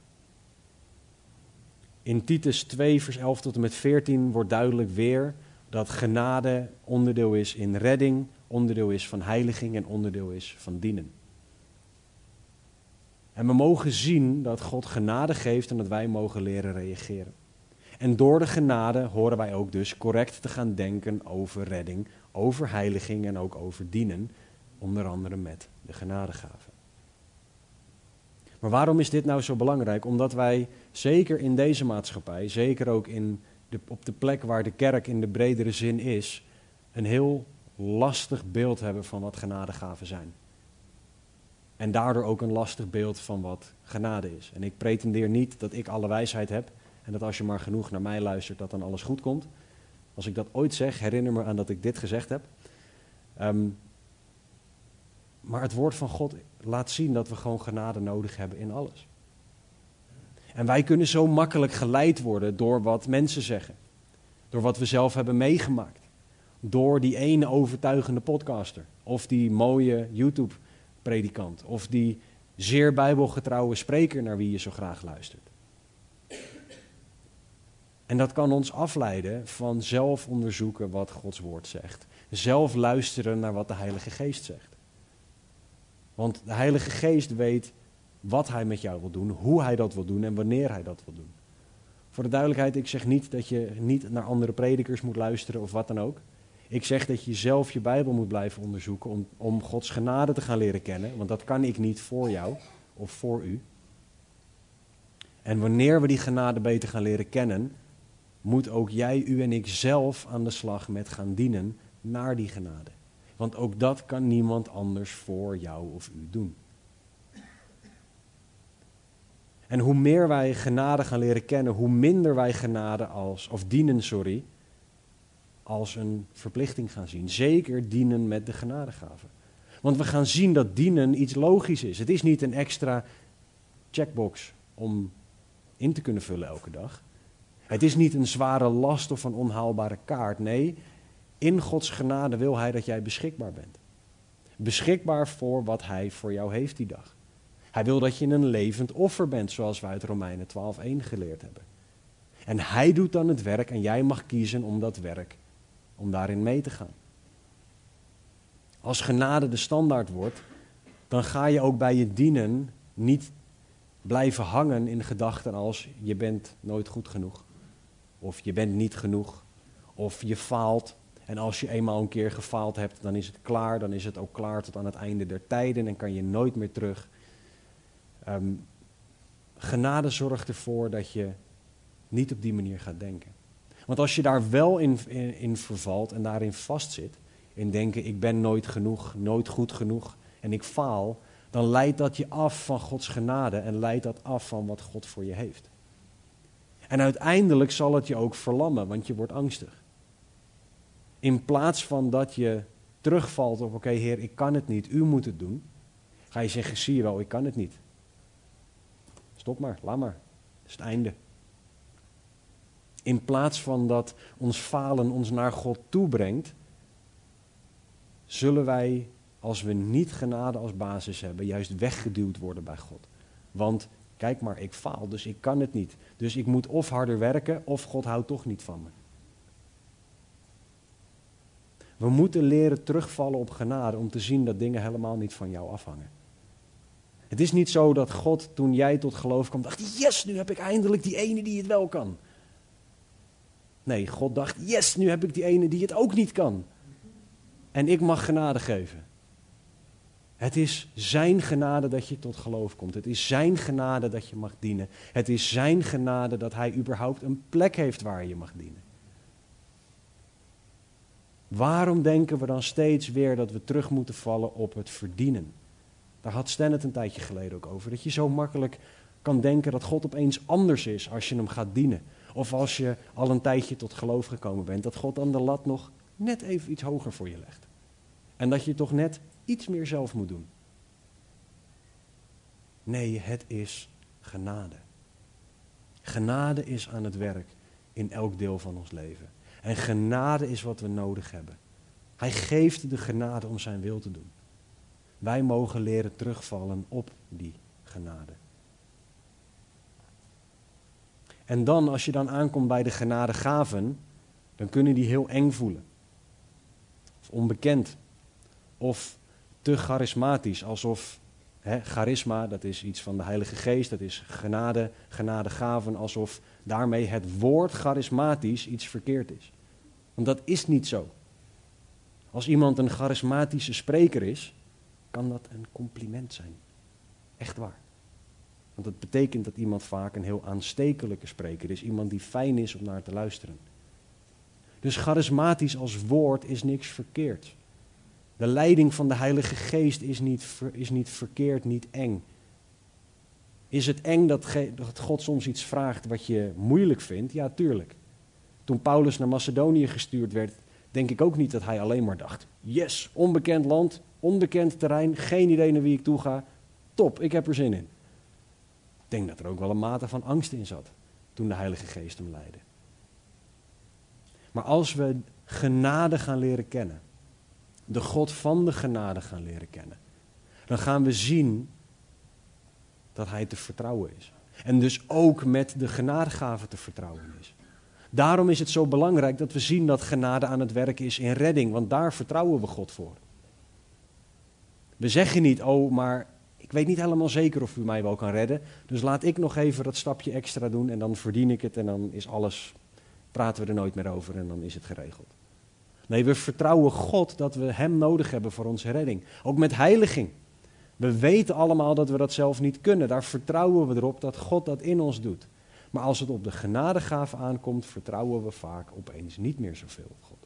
In Titus twee vers elf tot en met veertien wordt duidelijk weer dat genade onderdeel is in redding, onderdeel is van heiliging en onderdeel is van dienen. En we mogen zien dat God genade geeft en dat wij mogen leren reageren. En door de genade horen wij ook dus correct te gaan denken over redding, over heiliging en ook over dienen, onder andere met de genadegaven. Maar waarom is dit nou zo belangrijk? Omdat wij zeker in deze maatschappij, zeker ook in de, op de plek waar de kerk in de bredere zin is, een heel lastig beeld hebben van wat genadegaven zijn. En daardoor ook een lastig beeld van wat genade is. En ik pretendeer niet dat ik alle wijsheid heb en dat als je maar genoeg naar mij luistert dat dan alles goed komt. Als ik dat ooit zeg, herinner me aan dat ik dit gezegd heb. Um, maar het woord van God laat zien dat we gewoon genade nodig hebben in alles. En wij kunnen zo makkelijk geleid worden door wat mensen zeggen. Door wat we zelf hebben meegemaakt. Door die ene overtuigende podcaster. Of die mooie YouTube-predikant. Of die zeer bijbelgetrouwe spreker naar wie je zo graag luistert. En dat kan ons afleiden van zelf onderzoeken wat Gods woord zegt. Zelf luisteren naar wat de Heilige Geest zegt. Want de Heilige Geest weet wat hij met jou wil doen, hoe hij dat wil doen en wanneer hij dat wil doen. Voor de duidelijkheid, ik zeg niet dat je niet naar andere predikers moet luisteren of wat dan ook. Ik zeg dat je zelf je Bijbel moet blijven onderzoeken om, om Gods genade te gaan leren kennen. Want dat kan ik niet voor jou of voor u. En wanneer we die genade beter gaan leren kennen, moet ook jij, u en ik zelf aan de slag met gaan dienen naar die genade. Want ook dat kan niemand anders voor jou of u doen. En hoe meer wij genade gaan leren kennen, hoe minder wij genade als, of dienen, sorry, als een verplichting gaan zien. Zeker dienen met de genadegave. Want we gaan zien dat dienen iets logisch is. Het is niet een extra checkbox om in te kunnen vullen elke dag. Het is niet een zware last of een onhaalbare kaart. Nee, in Gods genade wil Hij dat jij beschikbaar bent. Beschikbaar voor wat Hij voor jou heeft die dag. Hij wil dat je een levend offer bent, zoals we uit Romeinen twaalf één geleerd hebben. En Hij doet dan het werk en jij mag kiezen om dat werk, om daarin mee te gaan. Als genade de standaard wordt, dan ga je ook bij je dienen niet blijven hangen in gedachten als je bent nooit goed genoeg. Of je bent niet genoeg. Of je faalt. En als je eenmaal een keer gefaald hebt, dan is het klaar. Dan is het ook klaar tot aan het einde der tijden en kan je nooit meer terug. Um, genade zorgt ervoor dat je niet op die manier gaat denken. Want als je daar wel in, in, in vervalt en daarin vastzit, in denken ik ben nooit genoeg, nooit goed genoeg en ik faal, dan leidt dat je af van Gods genade en leidt dat af van wat God voor je heeft. En uiteindelijk zal het je ook verlammen, want je wordt angstig. In plaats van dat je terugvalt op, oké okay, Heer, ik kan het niet, u moet het doen, ga je zeggen, zie je wel, ik kan het niet. Stop maar, laat maar. Dat is het einde. In plaats van dat ons falen ons naar God toebrengt, zullen wij, als we niet genade als basis hebben, juist weggeduwd worden bij God. Want, kijk maar, ik faal, dus ik kan het niet. Dus ik moet of harder werken, of God houdt toch niet van me. We moeten leren terugvallen op genade om te zien dat dingen helemaal niet van jou afhangen. Het is niet zo dat God, toen jij tot geloof kwam, dacht, yes, nu heb ik eindelijk die ene die het wel kan. Nee, God dacht, yes, nu heb ik die ene die het ook niet kan. En ik mag genade geven. Het is zijn genade dat je tot geloof komt. Het is zijn genade dat je mag dienen. Het is zijn genade dat hij überhaupt een plek heeft waar je mag dienen. Waarom denken we dan steeds weer dat we terug moeten vallen op het verdienen? Daar had Stan het een tijdje geleden ook over. Dat je zo makkelijk kan denken dat God opeens anders is als je hem gaat dienen. Of als je al een tijdje tot geloof gekomen bent. Dat God dan de lat nog net even iets hoger voor je legt. En dat je toch net iets meer zelf moet doen. Nee, het is genade. Genade is aan het werk in elk deel van ons leven. En genade is wat we nodig hebben. Hij geeft de genade om zijn wil te doen. Wij mogen leren terugvallen op die genade. En dan, als je dan aankomt bij de genadegaven, dan kunnen die heel eng voelen. Of onbekend. Of te charismatisch, alsof hè, charisma, dat is iets van de Heilige Geest, dat is genade, genadegaven, alsof daarmee het woord charismatisch iets verkeerd is. Want dat is niet zo. Als iemand een charismatische spreker is, kan dat een compliment zijn. Echt waar. Want dat betekent dat iemand vaak een heel aanstekelijke spreker is, iemand die fijn is om naar te luisteren. Dus charismatisch als woord is niks verkeerd. De leiding van de Heilige Geest is niet, is niet verkeerd, niet eng. Is het eng dat, ge, dat God soms iets vraagt wat je moeilijk vindt? Ja, tuurlijk. Toen Paulus naar Macedonië gestuurd werd, denk ik ook niet dat hij alleen maar dacht, yes, onbekend land, onbekend terrein, geen idee naar wie ik toe ga, top, ik heb er zin in. Ik denk dat er ook wel een mate van angst in zat, toen de Heilige Geest hem leidde. Maar als we genade gaan leren kennen, de God van de genade gaan leren kennen, dan gaan we zien dat hij te vertrouwen is. En dus ook met de genadegave te vertrouwen is. Daarom is het zo belangrijk dat we zien dat genade aan het werk is in redding, want daar vertrouwen we God voor. We zeggen niet, oh, maar ik weet niet helemaal zeker of u mij wel kan redden, dus laat ik nog even dat stapje extra doen en dan verdien ik het en dan is alles, praten we er nooit meer over en dan is het geregeld. Nee, we vertrouwen God dat we hem nodig hebben voor onze redding. Ook met heiliging. We weten allemaal dat we dat zelf niet kunnen. Daar vertrouwen we erop dat God dat in ons doet. Maar als het op de genadegave aankomt, vertrouwen we vaak opeens niet meer zoveel op God.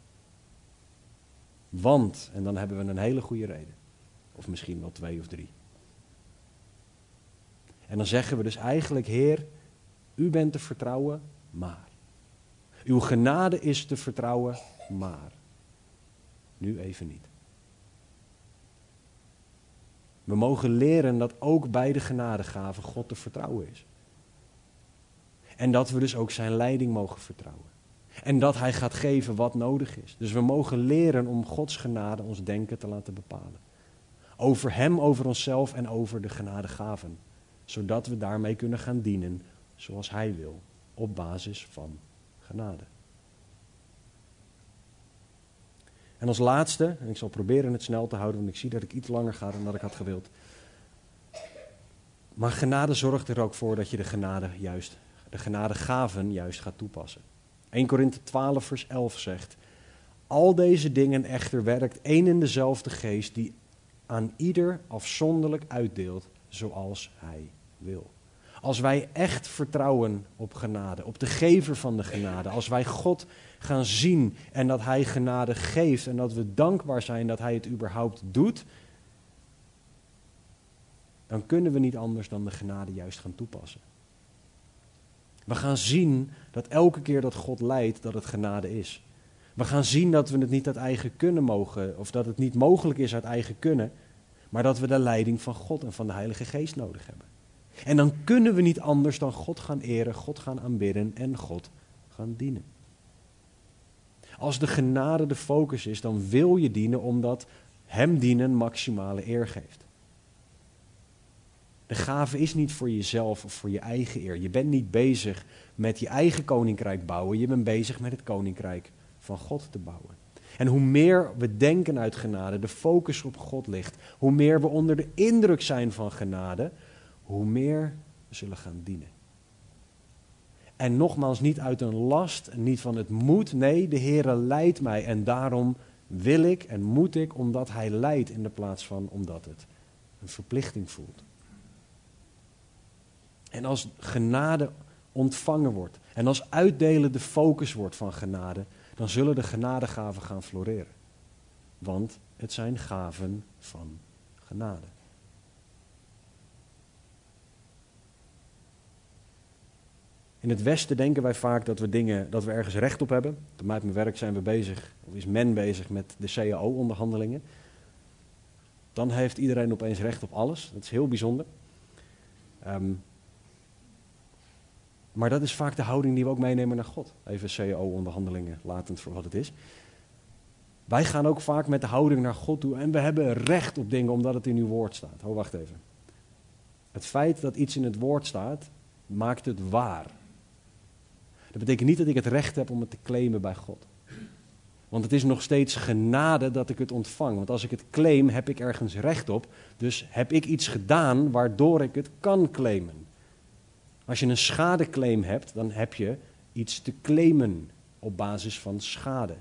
Want, en dan hebben we een hele goede reden. Of misschien wel twee of drie. En dan zeggen we dus eigenlijk, Heer, u bent te vertrouwen, maar. Uw genade is te vertrouwen, maar. Nu even niet. We mogen leren dat ook bij de genadegaven God te vertrouwen is. En dat we dus ook zijn leiding mogen vertrouwen. En dat hij gaat geven wat nodig is. Dus we mogen leren om Gods genade ons denken te laten bepalen. Over hem, over onszelf en over de genadegaven. Zodat we daarmee kunnen gaan dienen zoals hij wil. Op basis van genade. En als laatste, en ik zal proberen het snel te houden, want ik zie dat ik iets langer ga dan dat ik had gewild. Maar genade zorgt er ook voor dat je de genade juist, de genadegaven juist gaat toepassen. Eerste Korinthe twaalf vers elf zegt, al deze dingen echter werkt één en dezelfde geest die aan ieder afzonderlijk uitdeelt zoals hij wil. Als wij echt vertrouwen op genade, op de gever van de genade, als wij God gaan zien en dat hij genade geeft en dat we dankbaar zijn dat hij het überhaupt doet, dan kunnen we niet anders dan de genade juist gaan toepassen. We gaan zien dat elke keer dat God leidt, dat het genade is. We gaan zien dat we het niet uit eigen kunnen mogen, of dat het niet mogelijk is uit eigen kunnen, maar dat we de leiding van God en van de Heilige Geest nodig hebben. En dan kunnen we niet anders dan God gaan eren, God gaan aanbidden en God gaan dienen. Als de genade de focus is, dan wil je dienen omdat hem dienen maximale eer geeft. De gave is niet voor jezelf of voor je eigen eer. Je bent niet bezig met je eigen koninkrijk bouwen. Je bent bezig met het koninkrijk van God te bouwen. En hoe meer we denken uit genade, de focus op God ligt. Hoe meer we onder de indruk zijn van genade, hoe meer we zullen gaan dienen. En nogmaals, niet uit een last, niet van het moet. Nee, de Heere leidt mij en daarom wil ik en moet ik, omdat hij leidt in de plaats van omdat het een verplichting voelt. En als genade ontvangen wordt en als uitdelen de focus wordt van genade, dan zullen de genadegaven gaan floreren. Want het zijn gaven van genade. In het Westen denken wij vaak dat we dingen, dat we ergens recht op hebben. Bij mijn werk zijn we bezig, of is men bezig met de C A O-onderhandelingen. Dan heeft iedereen opeens recht op alles. Dat is heel bijzonder. Um, maar dat is vaak de houding die we ook meenemen naar God. Even C A O-onderhandelingen, latend voor wat het is. Wij gaan ook vaak met de houding naar God toe en we hebben recht op dingen omdat het in uw woord staat. Oh, wacht even. Het feit dat iets in het woord staat, maakt het waar. Dat betekent niet dat ik het recht heb om het te claimen bij God. Want het is nog steeds genade dat ik het ontvang. Want als ik het claim, heb ik ergens recht op. Dus heb ik iets gedaan waardoor ik het kan claimen. Als je een schadeclaim hebt, dan heb je iets te claimen op basis van schade.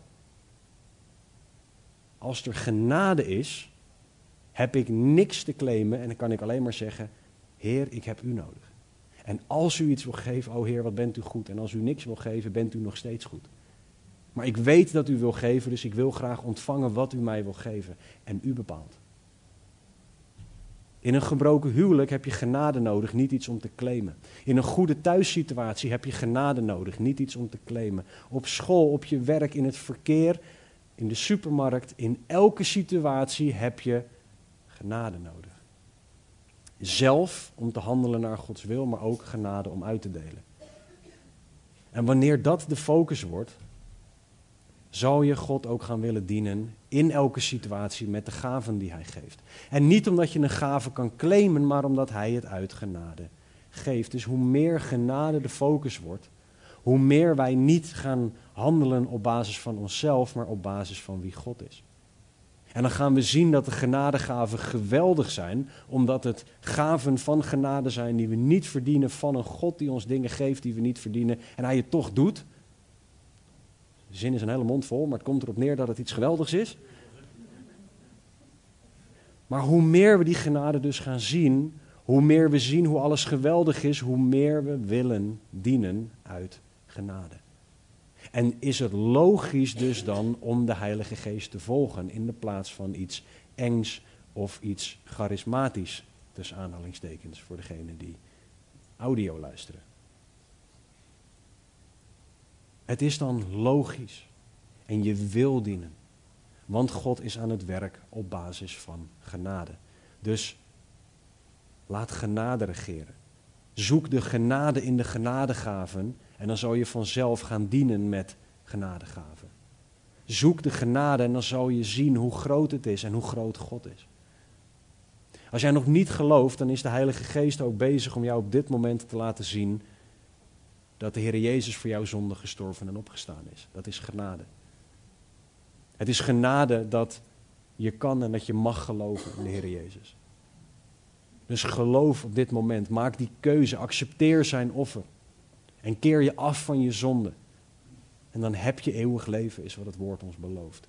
Als er genade is, heb ik niks te claimen en dan kan ik alleen maar zeggen, Heer, ik heb u nodig. En als u iets wil geven, o Heer, wat bent u goed. En als u niks wil geven, bent u nog steeds goed. Maar ik weet dat u wil geven, dus ik wil graag ontvangen wat u mij wil geven. En u bepaalt. In een gebroken huwelijk heb je genade nodig, niet iets om te claimen. In een goede thuissituatie heb je genade nodig, niet iets om te claimen. Op school, op je werk, in het verkeer, in de supermarkt, in elke situatie heb je genade nodig. Zelf om te handelen naar Gods wil, maar ook genade om uit te delen. En wanneer dat de focus wordt, zal je God ook gaan willen dienen in elke situatie met de gaven die hij geeft. En niet omdat je een gave kan claimen, maar omdat hij het uit genade geeft. Dus hoe meer genade de focus wordt, hoe meer wij niet gaan handelen op basis van onszelf, maar op basis van wie God is. En dan gaan we zien dat de genadegaven geweldig zijn, omdat het gaven van genade zijn die we niet verdienen van een God die ons dingen geeft die we niet verdienen en hij het toch doet. De zin is een hele mond vol, maar het komt erop neer dat het iets geweldigs is. Maar hoe meer we die genade dus gaan zien, Hoe meer we zien hoe alles geweldig is, hoe meer we willen dienen uit genade. En is het logisch dus dan om de Heilige Geest te volgen in de plaats van iets engs of iets charismatisch, tussen aanhalingstekens voor degenen die audio luisteren. Het is dan logisch en je wil dienen, want God is aan het werk op basis van genade. Dus laat genade regeren. Zoek de genade in de genadegaven en dan zal je vanzelf gaan dienen met genadegaven. Zoek de genade en dan zal je zien hoe groot het is en hoe groot God is. Als jij nog niet gelooft, dan is de Heilige Geest ook bezig om jou op dit moment te laten zien dat de Heer Jezus voor jouw zonde gestorven en opgestaan is. Dat is genade. Het is genade dat je kan en dat je mag geloven in de Heer Jezus. Dus geloof op dit moment, maak die keuze, accepteer zijn offer en keer je af van je zonde. En dan heb je eeuwig leven, is wat het woord ons belooft.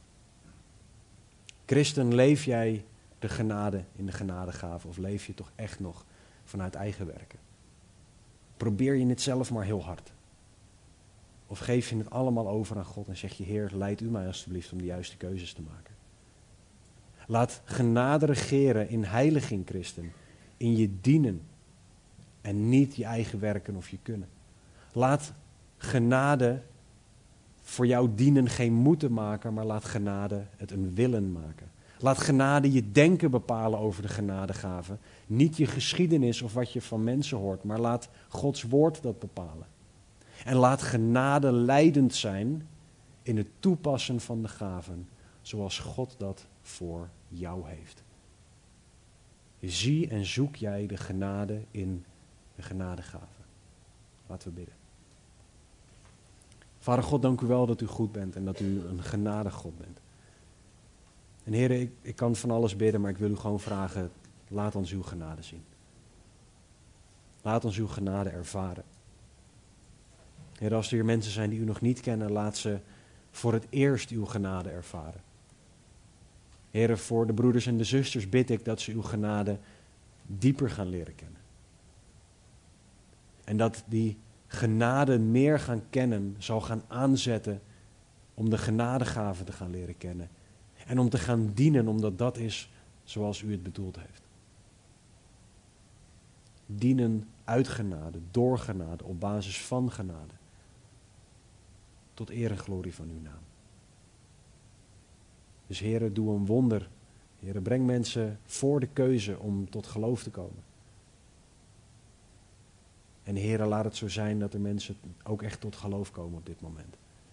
Christen, leef jij de genade in de genadegave of leef je toch echt nog vanuit eigen werken? Probeer je het zelf maar heel hard. Of geef je het allemaal over aan God en zeg je, Heer, leid u mij alstublieft om de juiste keuzes te maken. Laat genade regeren in heiliging, christen, in je dienen en niet je eigen werken of je kunnen. Laat genade voor jouw dienen geen moeten maken, maar laat genade het een willen maken. Laat genade je denken bepalen over de genadegave. Niet je geschiedenis of wat je van mensen hoort, maar laat Gods woord dat bepalen. En laat genade leidend zijn in het toepassen van de gaven, zoals God dat voor jou heeft. Zie en zoek jij de genade in de genadegave. Laten we bidden. Vader God, dank u wel dat u goed bent en dat u een genadig God bent. En Heer, ik, ik kan van alles bidden, maar ik wil u gewoon vragen, laat ons uw genade zien. Laat ons uw genade ervaren. Heer, als er hier mensen zijn die u nog niet kennen, laat ze voor het eerst uw genade ervaren. Heer, voor de broeders en de zusters bid ik dat ze uw genade dieper gaan leren kennen. En dat die genade meer gaan kennen, zal gaan aanzetten om de genadegave te gaan leren kennen. En om te gaan dienen, omdat dat is zoals u het bedoeld heeft. Dienen uit genade, door genade, op basis van genade. Tot eer en glorie van uw naam. Dus Heere, doe een wonder. Heere, breng mensen voor de keuze om tot geloof te komen. En Heere, laat het zo zijn dat er mensen ook echt tot geloof komen op dit moment.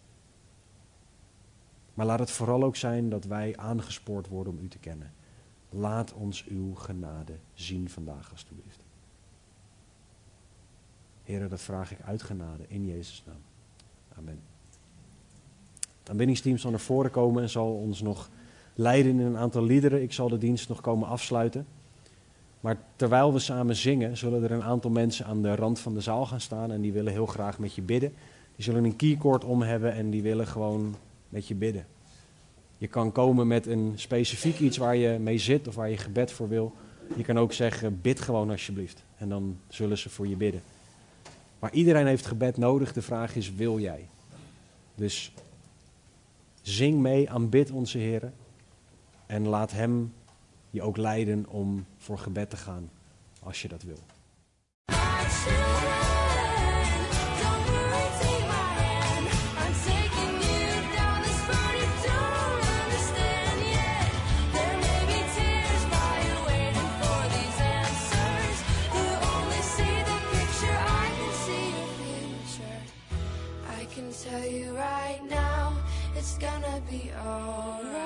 Maar laat het vooral ook zijn dat wij aangespoord worden om u te kennen. Laat ons uw genade zien vandaag, alstublieft. Heere, dat vraag ik uit genade in Jezus' naam. Amen. Het aanbiddingsteam zal naar voren komen en zal ons nog leiden in een aantal liederen. Ik zal de dienst nog komen afsluiten. Maar terwijl we samen zingen, zullen er een aantal mensen aan de rand van de zaal gaan staan en die willen heel graag met je bidden. Die zullen een keycord om hebben en die willen gewoon met je bidden. Je kan komen met een specifiek iets waar je mee zit of waar je gebed voor wil. Je kan ook zeggen, bid gewoon alsjeblieft. En dan zullen ze voor je bidden. Maar iedereen heeft gebed nodig. De vraag is, wil jij? Dus zing mee, aanbid onze Heer. En laat hem je ook leiden om voor gebed te gaan, als je dat wil. Tell you right now, it's gonna be alright.